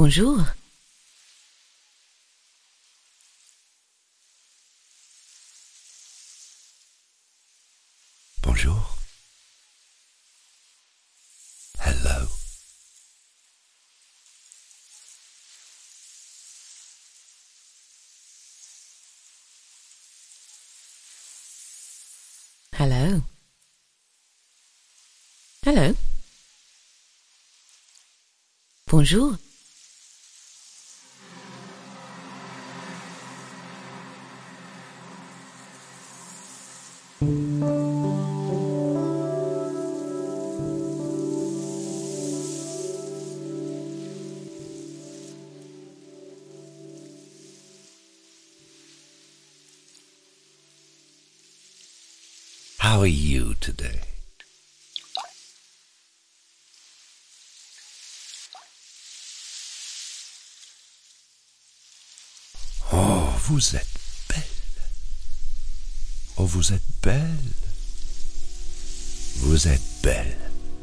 Bonjour. Bonjour. Hello. Hello. Hello. Bonjour. How are you today? Oh, vous êtes belle. Oh, vous êtes belle. Vous êtes belle.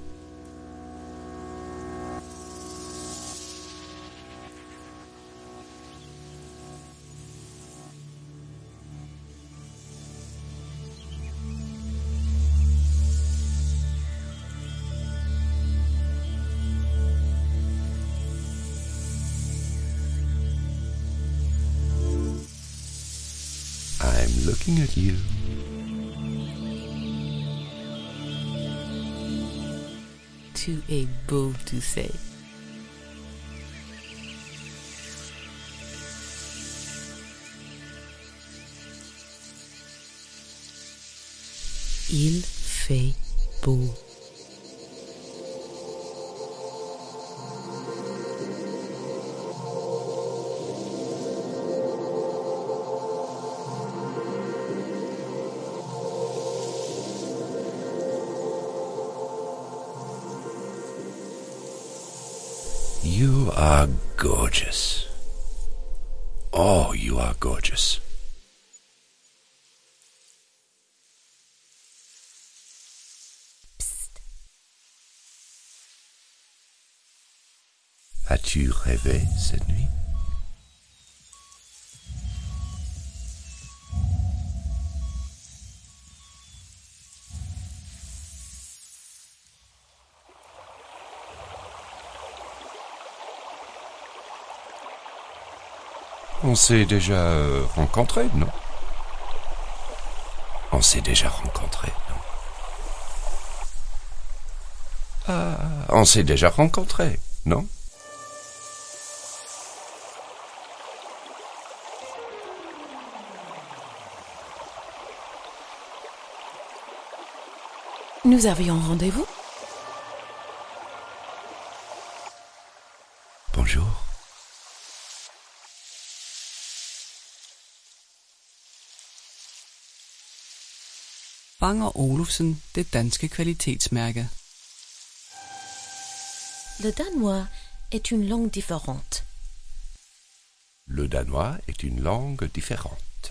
I'm looking at you. Tu es beau, tu sais. Il fait beau. You are gorgeous. Oh, you are gorgeous. Psst. As-tu rêvé cette nuit? On s'est déjà rencontrés, non? On s'est déjà rencontrés, non? Ah, on s'est déjà rencontrés, non? Nous avions rendez-vous? Bonjour. Bang & Olufsen, det danske kvalitetsmærke. Le danois est une langue différente. Le danois est une langue différente.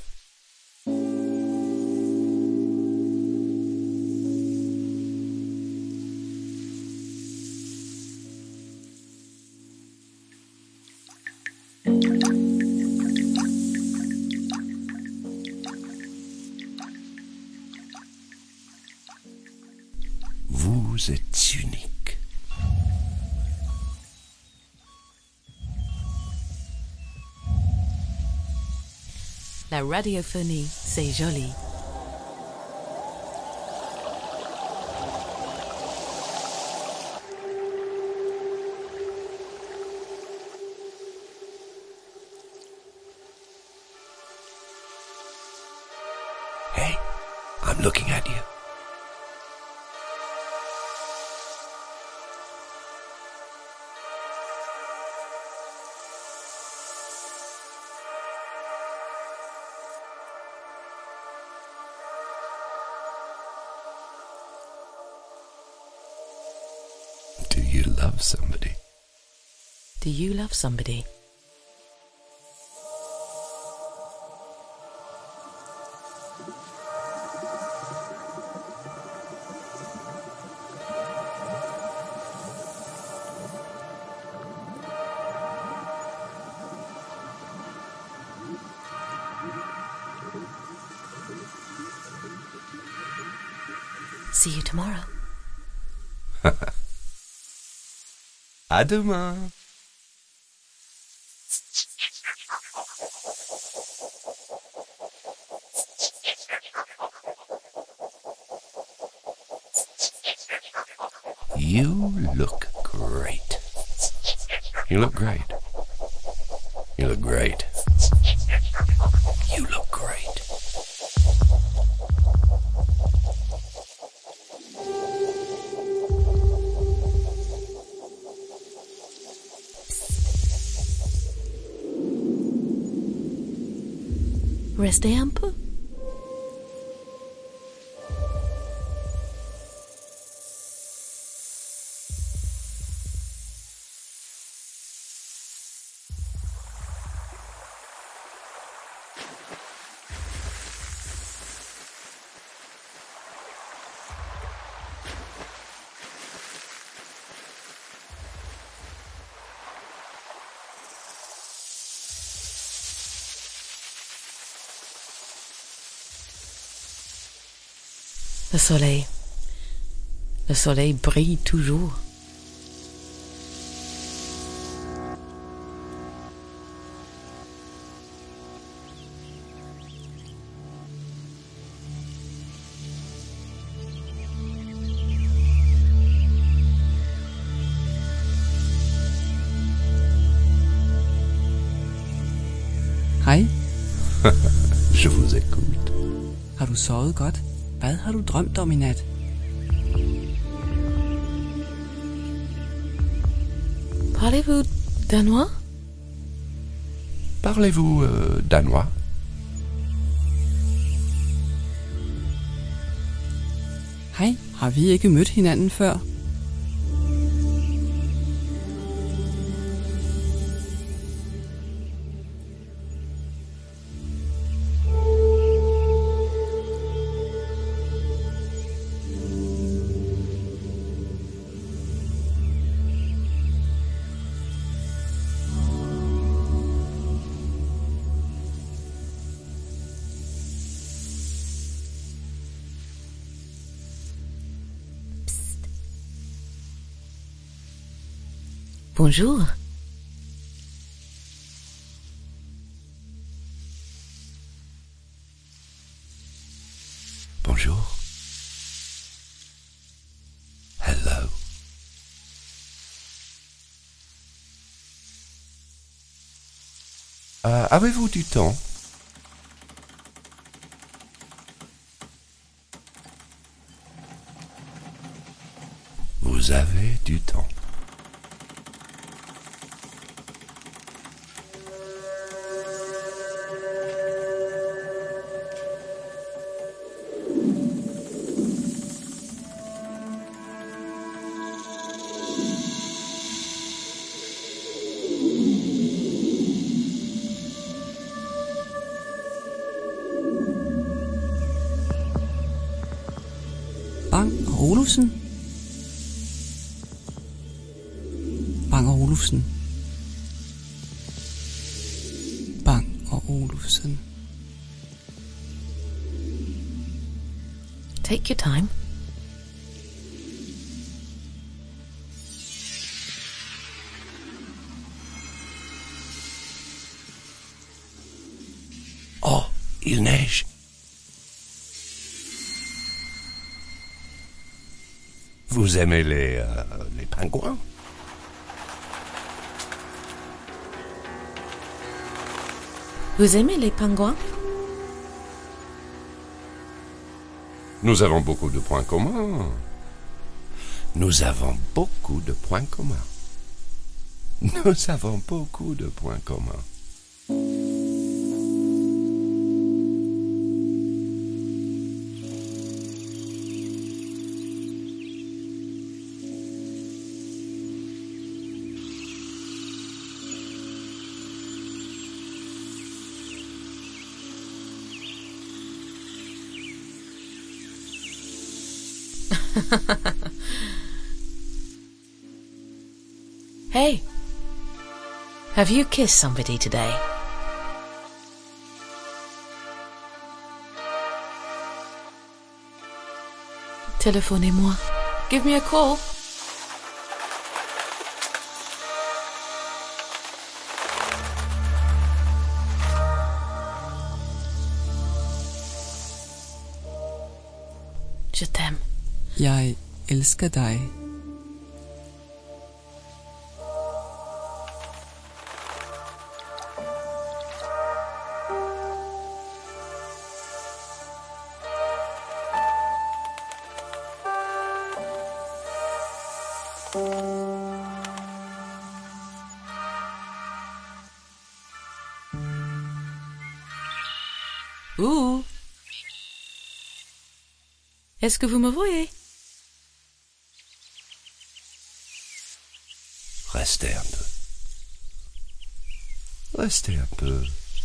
Vous êtes unique. La radiophonie, c'est joli. Hey, I'm looking at you. Do you love somebody? Do you love somebody? see you tomorrow. À demain. You look great. You look great. You look great. You look great. Restez un peu. Le soleil brille toujours. Hej, Je vous écoute. har du sovet godt? Hvad har du drømt om i nat? Parlez-vous danois? Parlez-vous danois? Hej, har vi ikke mødt hinanden før? Bonjour. Bonjour. Hello. Avez-vous du temps? Vous avez du temps. Bang og Olufsen. Bang og Olufsen. Bang og Olufsen. Take your time. Oh, il neige. Vous aimez les pingouins? Vous aimez les pingouins? Nous avons beaucoup de points communs. Nous avons beaucoup de points communs. Nous avons beaucoup de points communs. Hey, have you kissed somebody today? Téléphonez-moi. Give me a call. Je t'aime. Jeg elsker dig. Ouh. Est-ce que vous me voyez? Restez un peu. Restez un peu.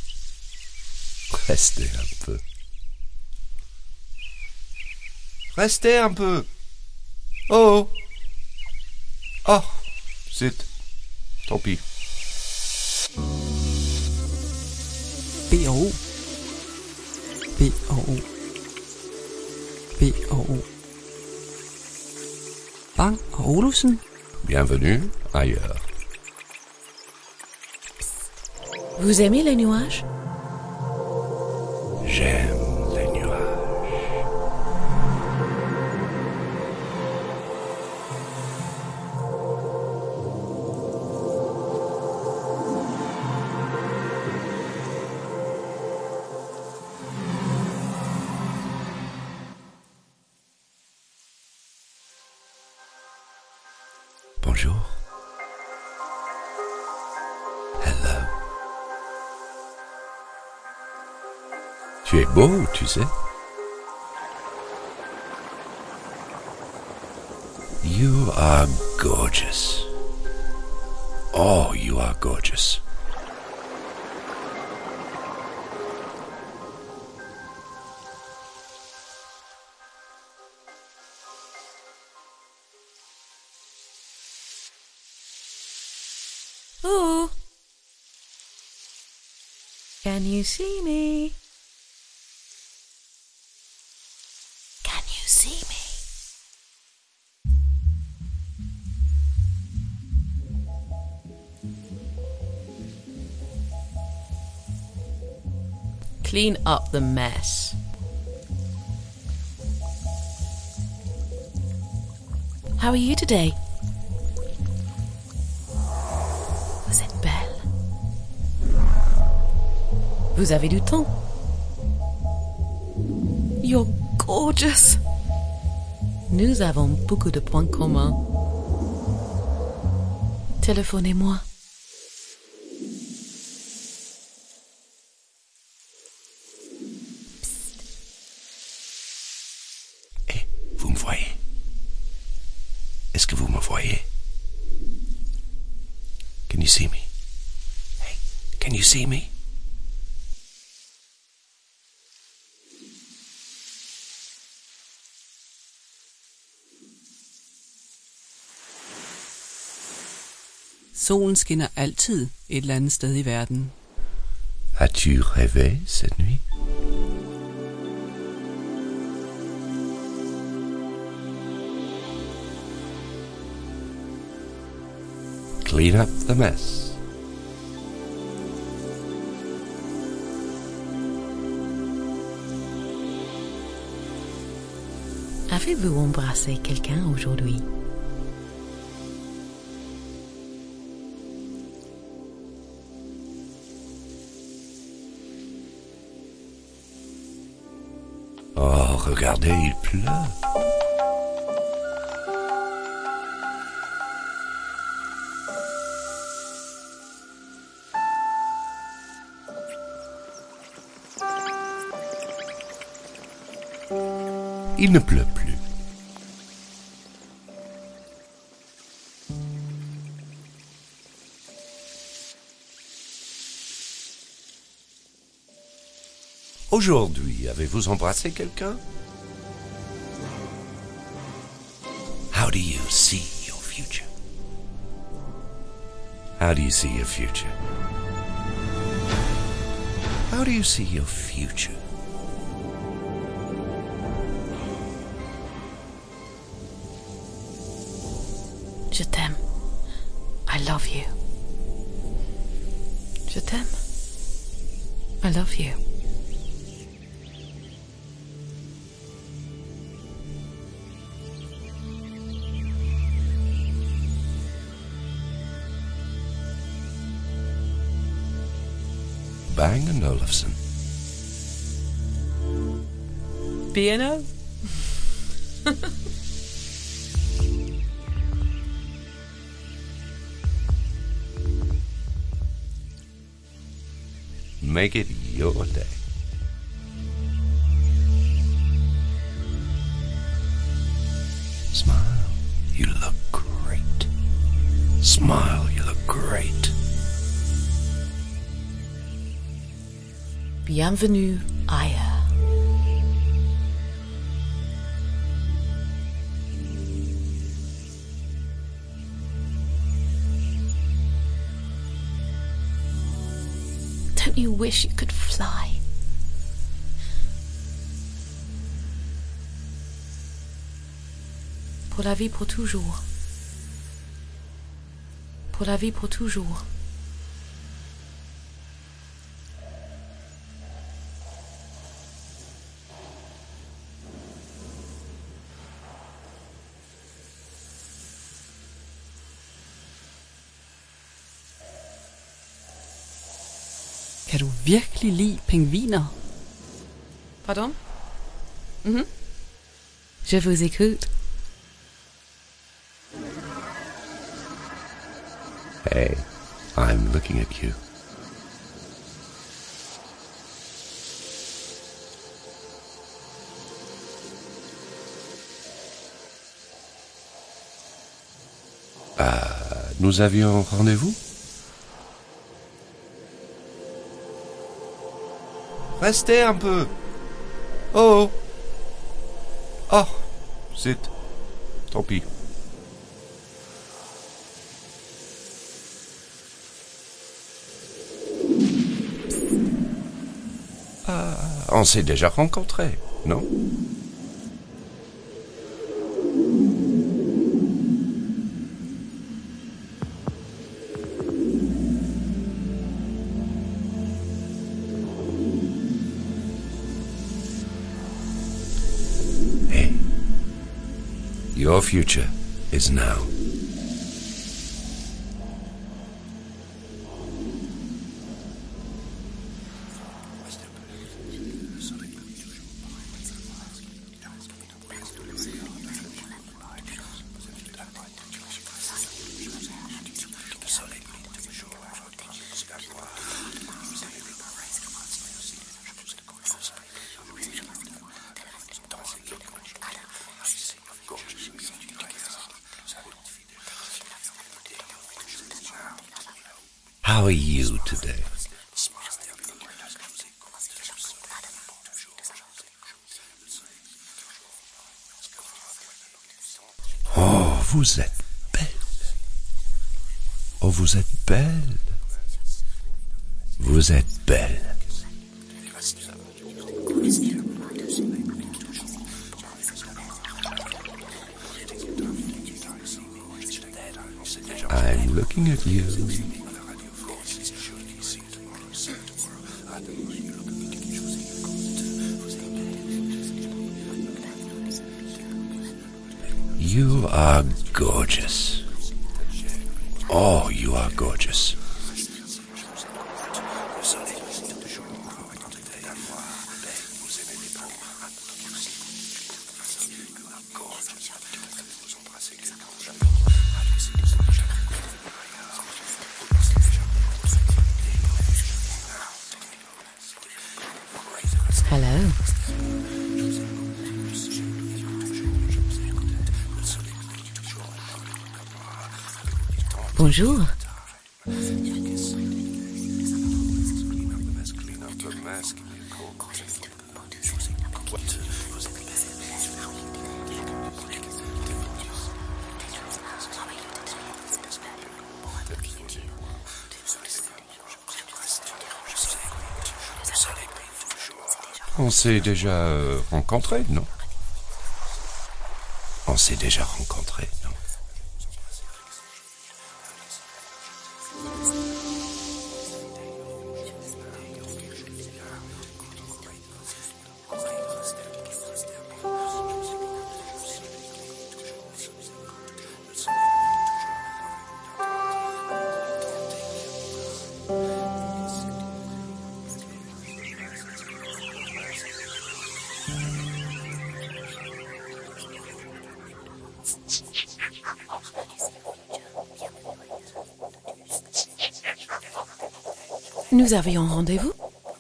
Restez un peu. Restez un peu. Oh. Oh. Zut. Tant pis. B&O. B&O. B&O. Bang og Olufsen. Bienvenue ailleurs. Vous aimez les nuages? J'aime les nuages. Bonjour. Hello. Tu es beau, tu sais. You are gorgeous. Oh, you are gorgeous. Ooh. Can you see me? Can you see me? Clean up the mess. How are you today? Vous êtes belle. Vous avez du temps. You're gorgeous. Nous avons beaucoup de points communs. Téléphonez-moi. Eh, vous me voyez? Est-ce que vous me voyez? Can you see me? Hey, can you see me? Solen skinner altid et eller andet sted i verden. As-tu rêvé cette nuit? Clean up the mess. Avez-vous embrassé quelqu'un aujourd'hui? Oh, regardez, il pleut. Il ne pleut plus. Aujourd'hui, avez-vous embrassé quelqu'un? How do you see your future? How do you see your future? How do you see your future? Je t'aime. I love you. Je t'aime. I love you. Bang & Olufsen. B&O? Make it your day. Smile, you look great. Smile, you look great. Bienvenue ailleurs. Don't you wish you could fly? Pour la vie, pour toujours. Pour la vie, pour toujours. Kan du virkelig lide pingviner? Pardon? Je vous écoute. Hey, I'm looking at you. Nous avions rendez-vous? Restez un peu. Oh. Oh, zut. Tant pis. On s'est déjà rencontrés, non? Hey, your future is now. How are you today? Oh, vous êtes belle. Oh, vous êtes belle. Vous êtes belle. I'm looking at you. You are gorgeous. Oh, you are gorgeous. Hello. Bonjour. On s'est déjà rencontrés, non? On s'est déjà rencontrés, non? Nous avions rendez-vous?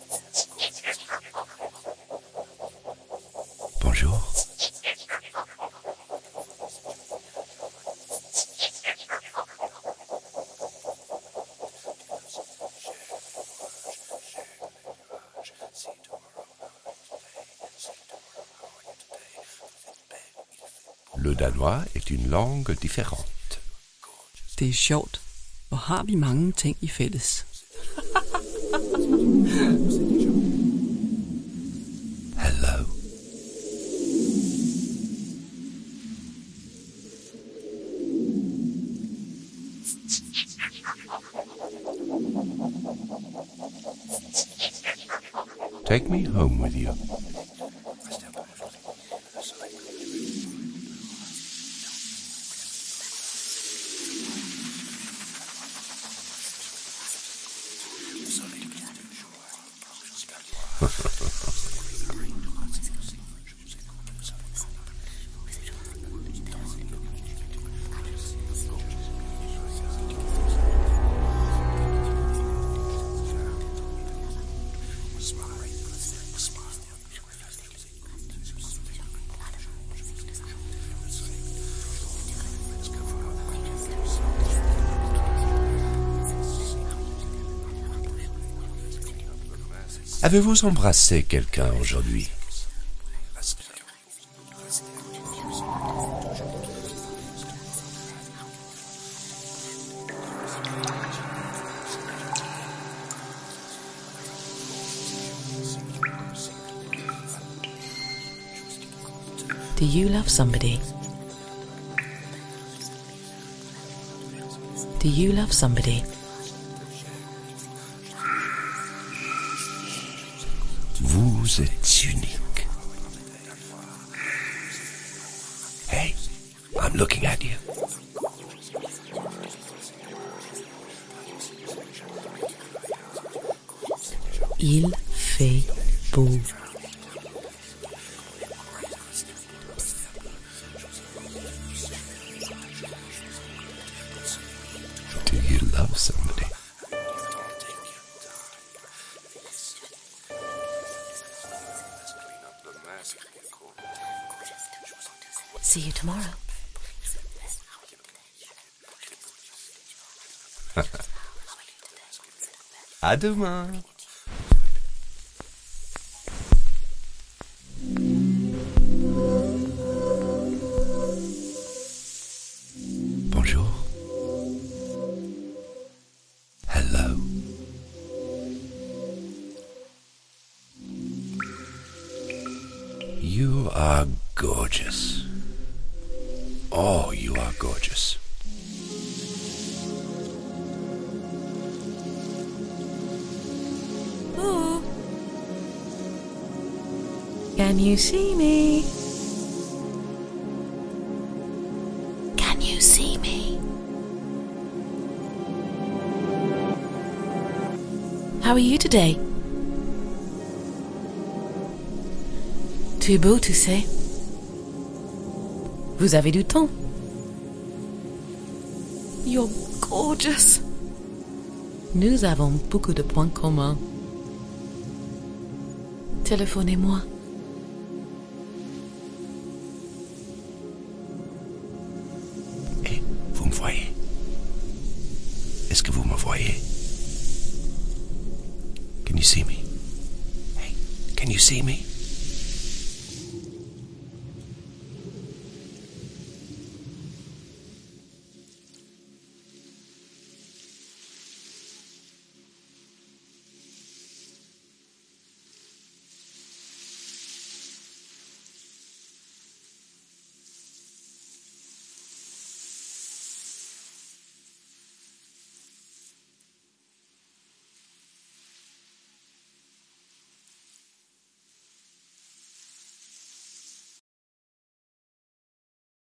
Bonjour. Le danois est une langue différente. Det er sjovt. Hvor har vi mange ting i fælles. Hello. Take me home with you. Avez-vous embrassé quelqu'un aujourd'hui? Do you love somebody? Do you love somebody? Vous êtes unique. Hey, I'm looking at you. Il fait beau. Do you love somebody? See you tomorrow. À demain. Bonjour. Hello. You are gorgeous. Oh, you are gorgeous. Ooh. Can you see me? Can you see me? How are you today? Tu es beau, tu sais. Vous avez du temps. You're gorgeous. Nous avons beaucoup de points communs. Téléphonez-moi. Et vous me voyez? Est-ce que vous me voyez? Can you see me? Hey, can you see me?